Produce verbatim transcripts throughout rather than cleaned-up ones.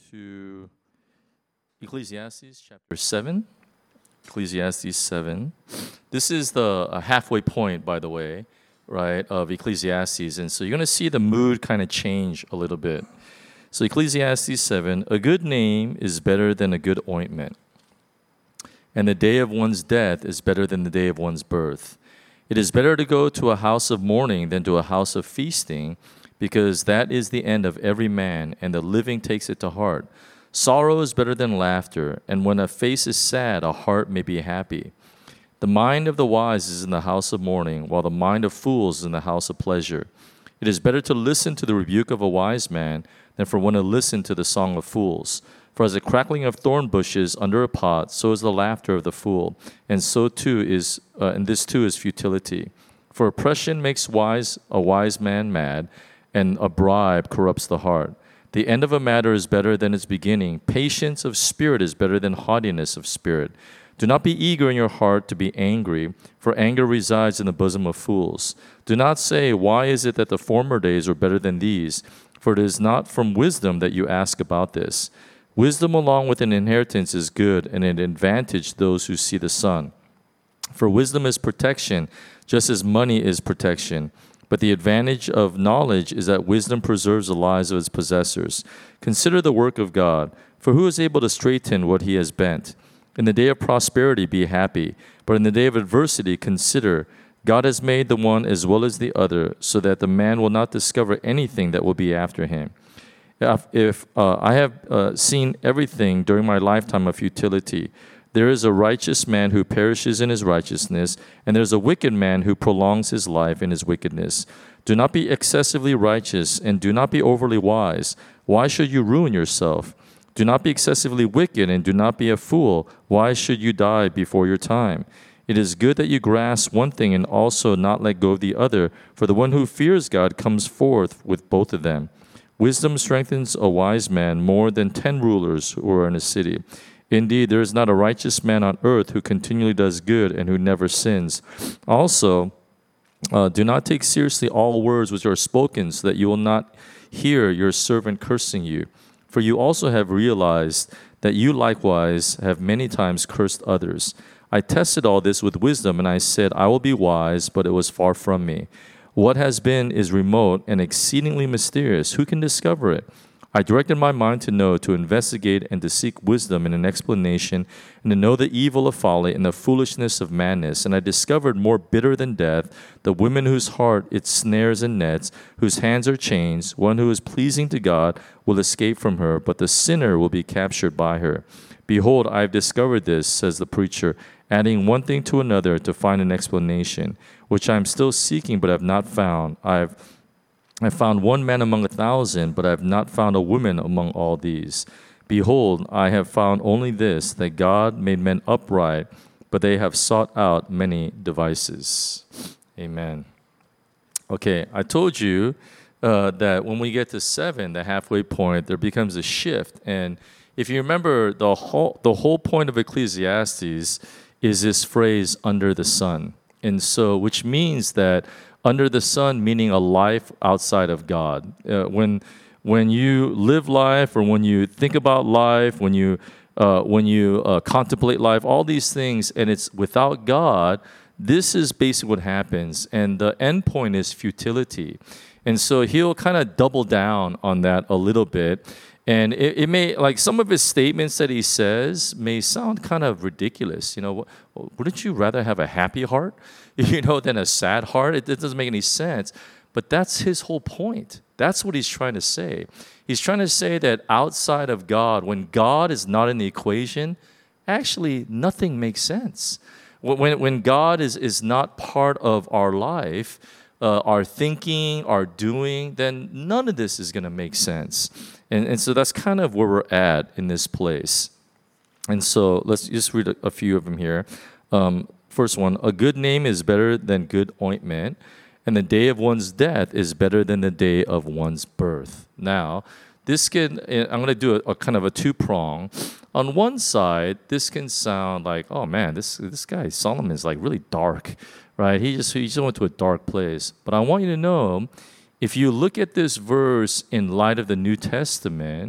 to Ecclesiastes chapter seven. Ecclesiastes seven. This is the uh, halfway point, by the way, right, of Ecclesiastes. And so you're going to see the mood kind of change a little bit. So Ecclesiastes seven, a good name is better than a good ointment, and the day of one's death is better than the day of one's birth. It is better to go to a house of mourning than to a house of feasting, because that is the end of every man, and the living takes it to heart. Sorrow is better than laughter, and when a face is sad, a heart may be happy. The mind of the wise is in the house of mourning, while the mind of fools is in the house of pleasure. It is better to listen to the rebuke of a wise man than for one to listen to the song of fools. For as the crackling of thorn bushes under a pot, so is the laughter of the fool, and so too is, uh, and this too is futility. For oppression makes wise a wise man mad, and a bribe corrupts the heart. The end of a matter is better than its beginning. Patience of spirit is better than haughtiness of spirit. Do not be eager in your heart to be angry, for anger resides in the bosom of fools. Do not say, why is it that the former days were better than these? For it is not from wisdom that you ask about this. Wisdom along with an inheritance is good, and an advantage to those who see the sun. For wisdom is protection, just as money is protection. But the advantage of knowledge is that wisdom preserves the lives of its possessors. Consider the work of God, for who is able to straighten what he has bent? In the day of prosperity be happy, but in the day of adversity consider, God has made the one as well as the other, so that the man will not discover anything that will be after him. If, if uh, I have uh, seen everything during my lifetime of futility, there is a righteous man who perishes in his righteousness, and there is a wicked man who prolongs his life in his wickedness. Do not be excessively righteous, and do not be overly wise. Why should you ruin yourself? Do not be excessively wicked, and do not be a fool. Why should you die before your time? It is good that you grasp one thing and also not let go of the other, for the one who fears God comes forth with both of them. Wisdom strengthens a wise man more than ten rulers who are in a city. Indeed, there is not a righteous man on earth who continually does good and who never sins. Also, uh, do not take seriously all words which are spoken, so that you will not hear your servant cursing you. For you also have realized that you likewise have many times cursed others. I tested all this with wisdom, and I said, I will be wise, but it was far from me. What has been is remote and exceedingly mysterious. Who can discover it? I directed my mind to know, to investigate, and to seek wisdom and an explanation, and to know the evil of folly and the foolishness of madness. And I discovered more bitter than death, the women whose heart it snares and nets, whose hands are chains. One who is pleasing to God will escape from her, but the sinner will be captured by her. Behold, I have discovered this, says the preacher, adding one thing to another to find an explanation, which I am still seeking but have not found. I have I found one man among a thousand, but I have not found a woman among all these. Behold, I have found only this, that God made men upright, but they have sought out many devices. Amen. Okay, I told you uh, that when we get to seven, the halfway point, there becomes a shift. And if you remember, the whole, the whole point of Ecclesiastes is this phrase, under the sun. And so, which means that under the sun, meaning a life outside of God. Uh, when when you live life, or when you think about life, when you uh, when you uh, contemplate life, all these things, and it's without God, this is basically what happens. And the end point is futility. And so he'll kind of double down on that a little bit. And it, it may, like some of his statements that he says may sound kind of ridiculous. You know, wouldn't you rather have a happy heart, you know, than a sad heart? It, it doesn't make any sense. But that's his whole point. That's what he's trying to say. He's trying to say that outside of God, when God is not in the equation, actually nothing makes sense. When, when God is, is not part of our life, uh, our thinking, our doing, then none of this is going to make sense. And, and so that's kind of where we're at in this place. And so let's just read a, a few of them here. Um, first one, a good name is better than good ointment, and the day of one's death is better than the day of one's birth. Now, this can, I'm going to do a, a kind of a two-prong. On one side, this can sound like, oh man, this this guy, Solomon, is like really dark, right? He just, he just went to a dark place. But I want you to know, if you look at this verse in light of the New Testament,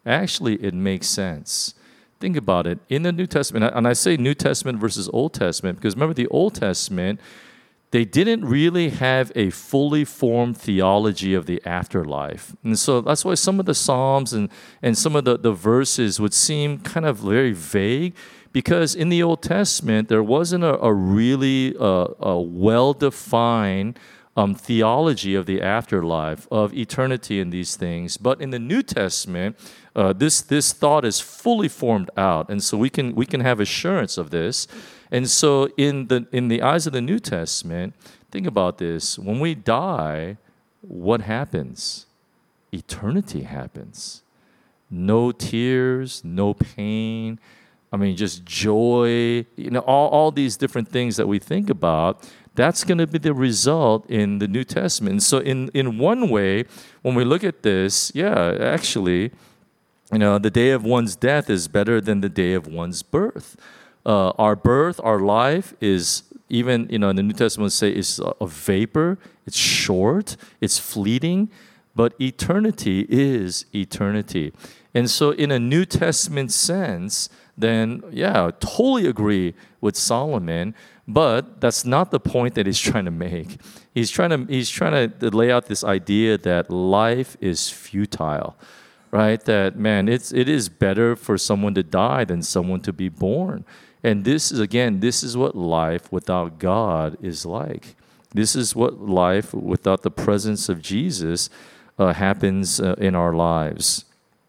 actually it makes sense. Think about it. In the New Testament, and I say New Testament versus Old Testament, because remember the Old Testament, they didn't really have a fully formed theology of the afterlife. And so that's why some of the Psalms and, and some of the, the verses would seem kind of very vague, because in the Old Testament, there wasn't a, a really uh, a well-defined Um, theology of the afterlife, of eternity and these things. But in the New Testament, uh, this this thought is fully formed out, and so we can we can have assurance of this. And so in the in the eyes of the New Testament, think about this: when we die, what happens? Eternity happens. No tears, no pain. I mean, just joy. You know, all all these different things that we think about. That's going to be the result in the New Testament. And so in, in one way, when we look at this, yeah, actually, you know, the day of one's death is better than the day of one's birth. Uh, our birth, our life is even, you know, in the New Testament say is a, a vapor. It's short. It's fleeting. But eternity is eternity. And so in a New Testament sense, then, yeah, totally agree with Solomon. But that's not the point that he's trying to make. He's trying to he's trying to lay out this idea that life is futile, right? That man, it's it is better for someone to die than someone to be born. And this is again, this is what life without God is like. This is what life without the presence of Jesus uh, happens uh, in our lives.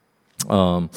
Um,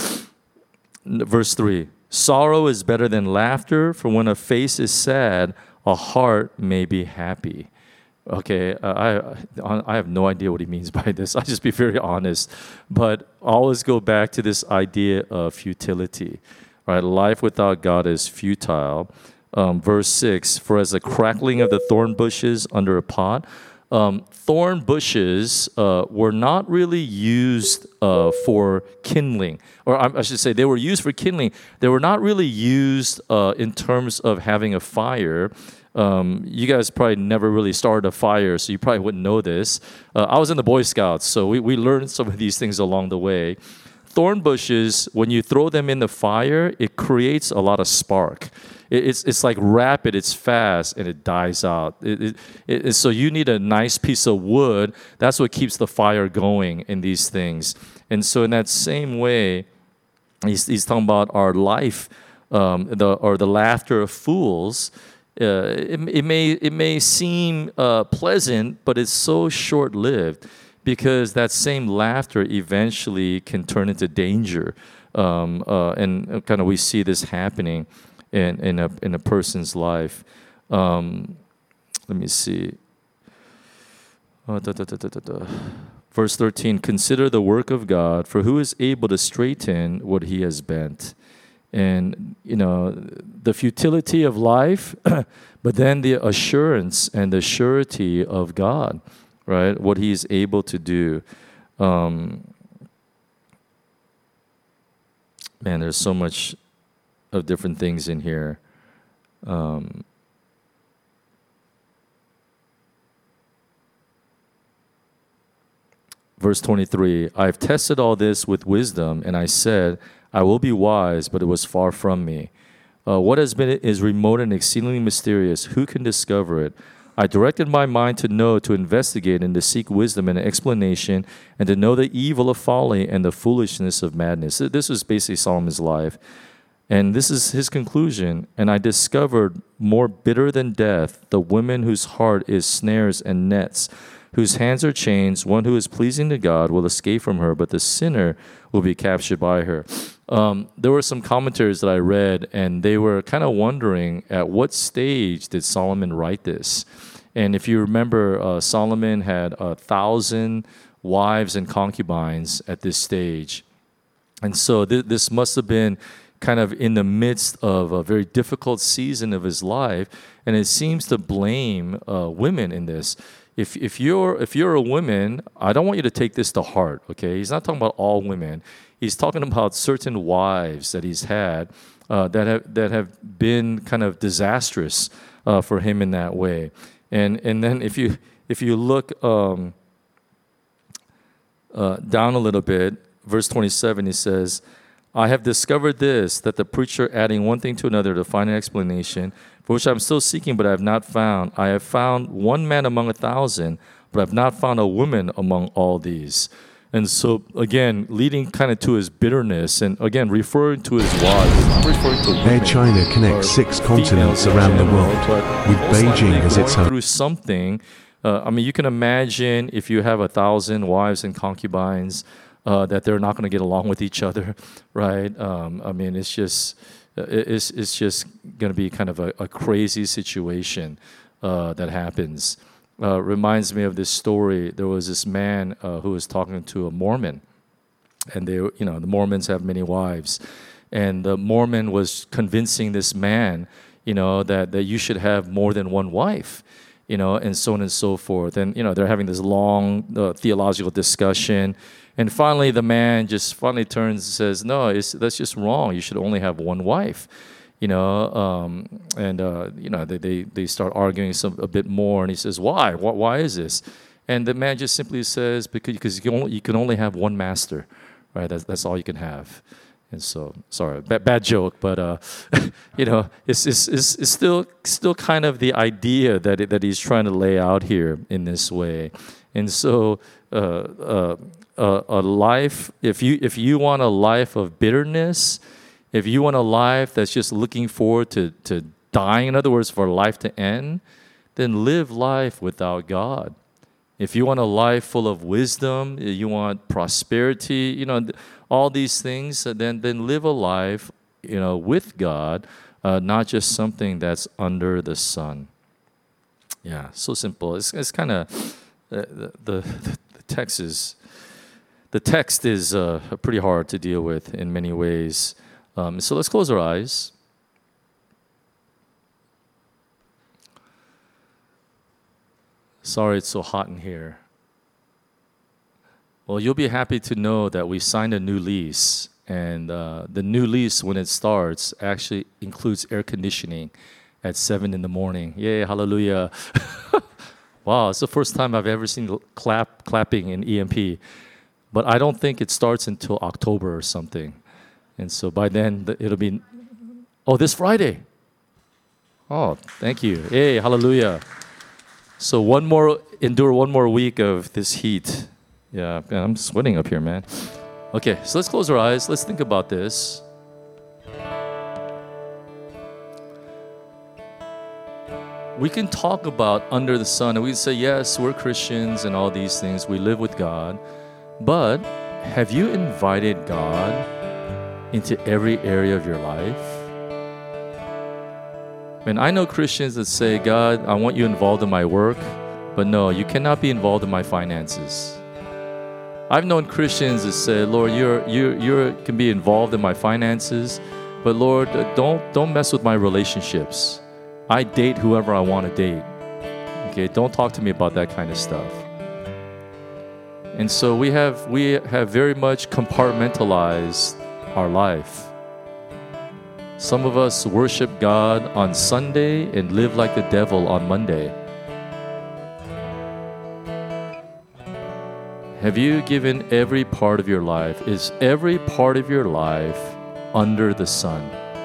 verse three. Sorrow is better than laughter, for when a face is sad, a heart may be happy. Okay, uh, I I have no idea what he means by this. I'll just be very honest. But always go back to this idea of futility. Right? Life without God is futile. Um, verse six, for as the crackling of the thorn bushes under a pot, Um, thorn bushes uh, were not really used uh, for kindling, or I should say they were used for kindling. They were not really used uh, in terms of having a fire. Um, you guys probably never really started a fire, so you probably wouldn't know this. Uh, I was in the Boy Scouts, so we, we learned some of these things along the way. Thorn bushes, when you throw them in the fire, it creates a lot of spark. It's it's like rapid, it's fast, and it dies out. It, it, it, so you need a nice piece of wood. That's what keeps the fire going in these things. And so in that same way, he's, he's talking about our life, um, the or the laughter of fools. Uh, it, it may it may seem uh, pleasant, but it's so short-lived, because that same laughter eventually can turn into danger. Um, uh, and kind of we see this happening in in a in a person's life. Um, let me see. Uh, da, da, da, da, da. Verse thirteen, consider the work of God, for who is able to straighten what he has bent? And, you know, the futility of life, but then the assurance and the surety of God, right? What he is able to do. Um, man, there's so much of different things in here. Um, verse twenty-three, I've tested all this with wisdom, and I said, I will be wise, but it was far from me. Uh, what has been is remote and exceedingly mysterious. Who can discover it? I directed my mind to know, to investigate, and to seek wisdom and explanation, and to know the evil of folly and the foolishness of madness. This was basically Solomon's life. And this is his conclusion. And I discovered, more bitter than death, the woman whose heart is snares and nets, whose hands are chains. One who is pleasing to God will escape from her, but the sinner will be captured by her. Um, there were some commentaries that I read, and they were kind of wondering, at what stage did Solomon write this? And if you remember, uh, Solomon had a thousand wives and concubines at this stage. And so th- this must have been kind of in the midst of a very difficult season of his life, and it seems to blame uh, women in this. If if you're if you're a woman, I don't want you to take this to heart. Okay, he's not talking about all women. He's talking about certain wives that he's had uh, that have that have been kind of disastrous uh, for him in that way. And and then if you if you look um, uh, down a little bit, verse twenty-seven, he says, I have discovered this, that the preacher adding one thing to another to find an explanation, for which I'm still seeking, but I have not found. I have found one man among a thousand, but I have not found a woman among all these. And so, again, leading kind of to his bitterness, and again, referring to his wives, he's not referring to women. Air China connects six continents females in around the general, world, but with most Beijing likely as its going hub. through something. Uh, I mean, you can imagine if you have a thousand wives and concubines, uh, that they're not going to get along with each other, right? Um, I mean, it's just it's it's just going to be kind of a, a crazy situation uh, that happens. Uh, reminds me of this story. There was this man uh, who was talking to a Mormon, and they, you know, the Mormons have many wives, and the Mormon was convincing this man, you know, that that you should have more than one wife, you know, and so on and so forth. And you know, they're having this long uh, theological discussion, and finally, the man just finally turns and says, "No, it's, that's just wrong. You should only have one wife." You know, um, and uh, you know, they, they they start arguing some a bit more, and he says, "Why? Why, why is this?" And the man just simply says, "Because because you can only, you can only have one master, right? That's that's all you can have." And so, sorry, bad, bad joke, but uh, you know, it's, it's it's it's still still kind of the idea that it, that he's trying to lay out here in this way. And so, uh, uh, a, a life, if you if you want a life of bitterness, if you want a life that's just looking forward to, to dying, in other words, for life to end, then live life without God. If you want a life full of wisdom, you want prosperity, you know, all these things, then then live a life, you know, with God, uh, not just something that's under the sun. Yeah, so simple. It's it's kind of uh, the, the the text is the text is uh, pretty hard to deal with in many ways. Um, so let's close our eyes. Sorry it's so hot in here. Well, you'll be happy to know that we signed a new lease. And uh, the new lease, when it starts, actually includes air conditioning at seven in the morning. Yay, hallelujah. Wow, it's the first time I've ever seen clap clapping in E M P. But I don't think it starts until October or something. And so by then, it'll be, oh, this Friday. Oh, thank you. Hey, hallelujah. So one more, endure one more week of this heat. Yeah, man, I'm sweating up here, man. Okay, so let's close our eyes. Let's think about this. We can talk about under the sun, and we can say, yes, we're Christians and all these things. We live with God. But have you invited God into every area of your life? And I know Christians that say, God, I want you involved in my work, but no, you cannot be involved in my finances. I've known Christians that say, Lord, you're you you can be involved in my finances, but Lord, don't don't mess with my relationships. I date whoever I want to date. Okay, don't talk to me about that kind of stuff. And so we have we have very much compartmentalized our life. Some of us worship God on Sunday and live like the devil on Monday. Have you given every part of your life? Is every part of your life under the sun?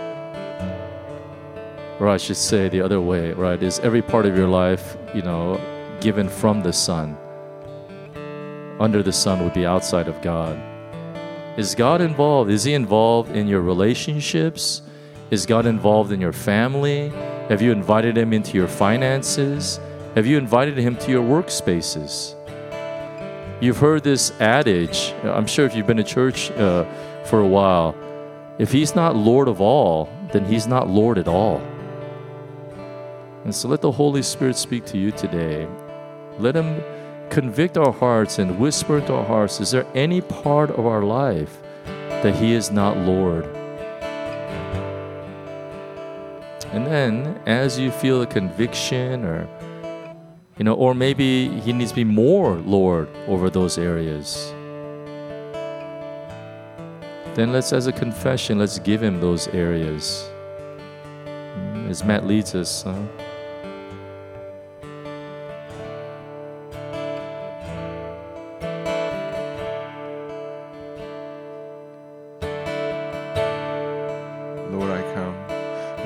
Or I should say the other way, right? Is every part of your life, you know, given from the sun? Under the sun would be outside of God. Is God involved? Is He involved in your relationships? Is God involved in your family? Have you invited Him into your finances? Have you invited Him to your workspaces? You've heard this adage, I'm sure if you've been to church uh, for a while, if He's not Lord of all, then He's not Lord at all. And so let the Holy Spirit speak to you today. Let Him convict our hearts and whisper into our hearts, is there any part of our life that He is not Lord? And then, as you feel a conviction, or you know, or maybe He needs to be more Lord over those areas, then let's, as a confession, let's give Him those areas. As Matt leads us, huh?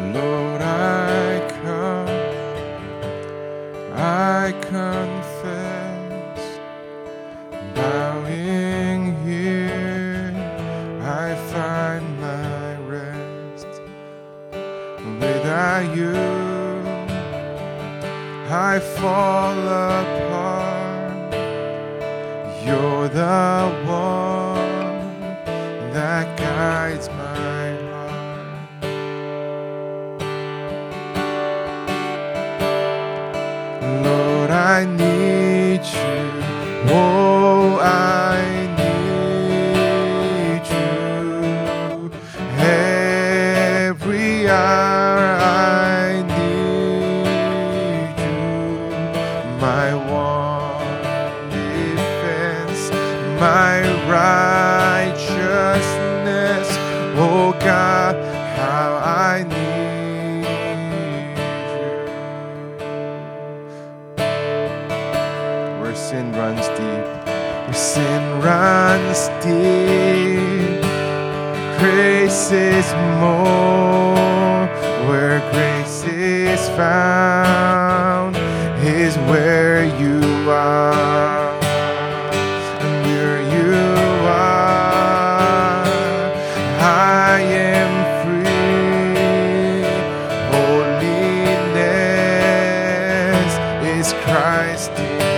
Lord, I come, I confess, bowing here, I find my rest. Without you, I fall apart. You're the one that guides my heart. Lord, I need you. Oh, I need you. Every hour I need you. My one defense, my righteousness. Oh God, how I need you. Where sin runs deep, where sin runs deep, grace is more. Where grace is found is where you are. And where you are, I am free. Holiness is Christ in me.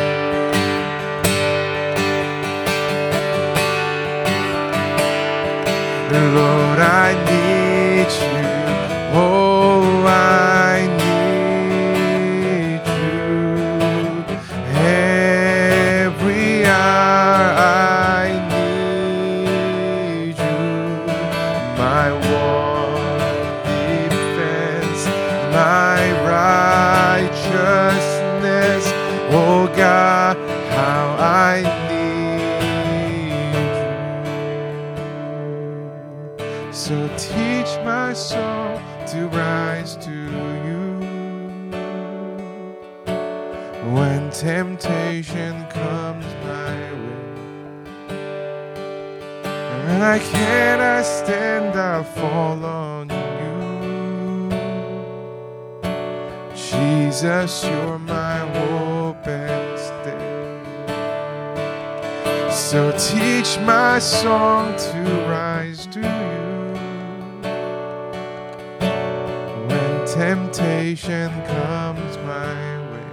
Lord, I need you. Oh, I need you. Every hour I need you. My one defense, my righteousness. Oh God, how I need you. So teach my soul to rise to you. When temptation comes my way, and when I cannot stand, I'll fall on you. Jesus, you're my hope and stay. So teach my song to rise to you. Temptation comes my way,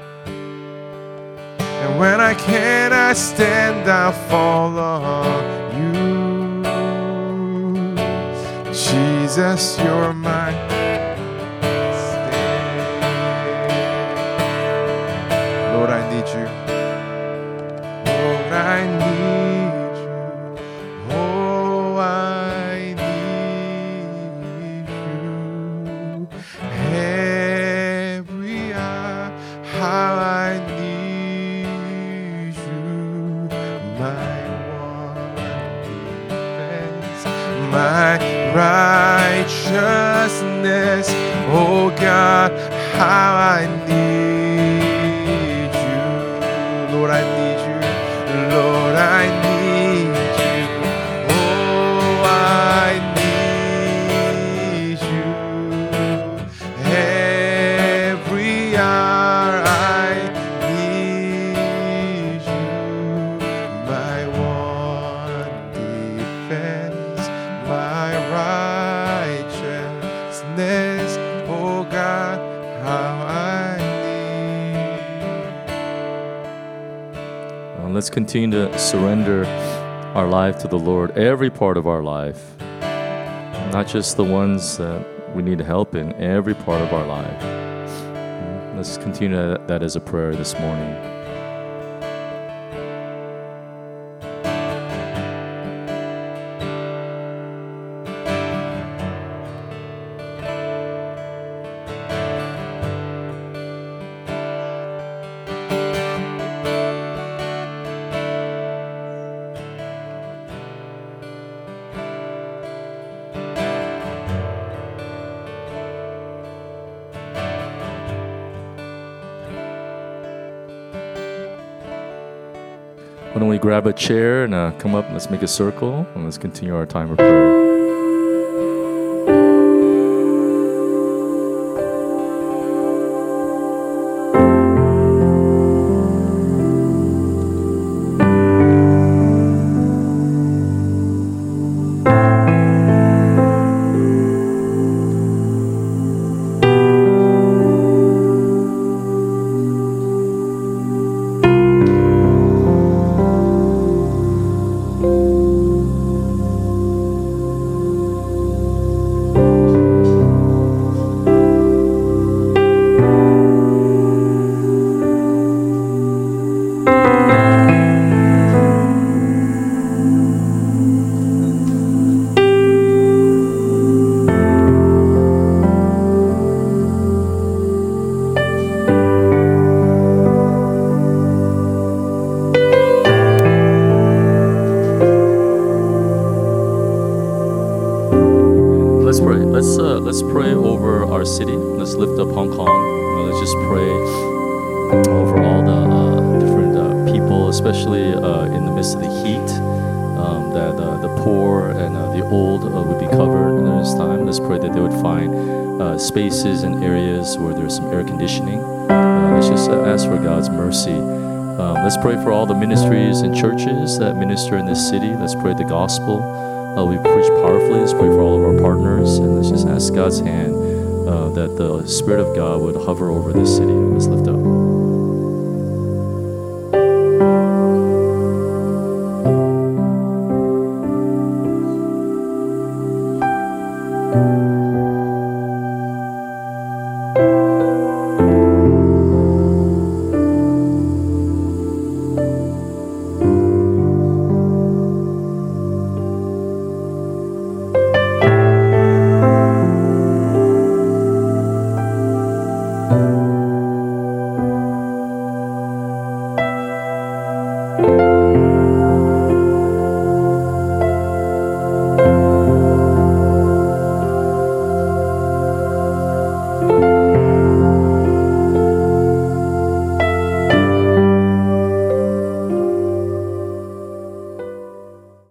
and when I cannot stand, I'll fall on you. Jesus, you're my stay. Lord, I need you. Lord, I need you. Oh, I need you. Every hour, how I need you. My one defense, my righteousness. Oh God, how I need you. Lord, I need you. Lord, I need you. Oh, I need you. Every hour I need you. My one defense, my righteousness. Oh God, how I need. Uh, let's continue to surrender our life to the Lord, every part of our life, not just the ones that we need help in, every part of our life. Let's continue that as a prayer this morning. Why don't we grab a chair and uh, come up and let's make a circle and let's continue our time of prayer. let's pray. Let's uh, let's pray over our city. Let's lift up Hong Kong. You know, let's just pray over all the uh, different uh, people, especially uh, in the midst of the heat. Um, that uh, the poor and uh, the old uh, would be covered in this time. Let's pray that they would find uh, spaces and areas where there's some air conditioning. Uh, let's just uh, ask for God's mercy. Um, let's pray for all the ministries and churches that minister in this city. Let's pray the gospel. Uh, we preach powerfully. Let's pray for all of our partners. And let's just ask God's hand uh, that the Spirit of God would hover over this city. Let's lift up.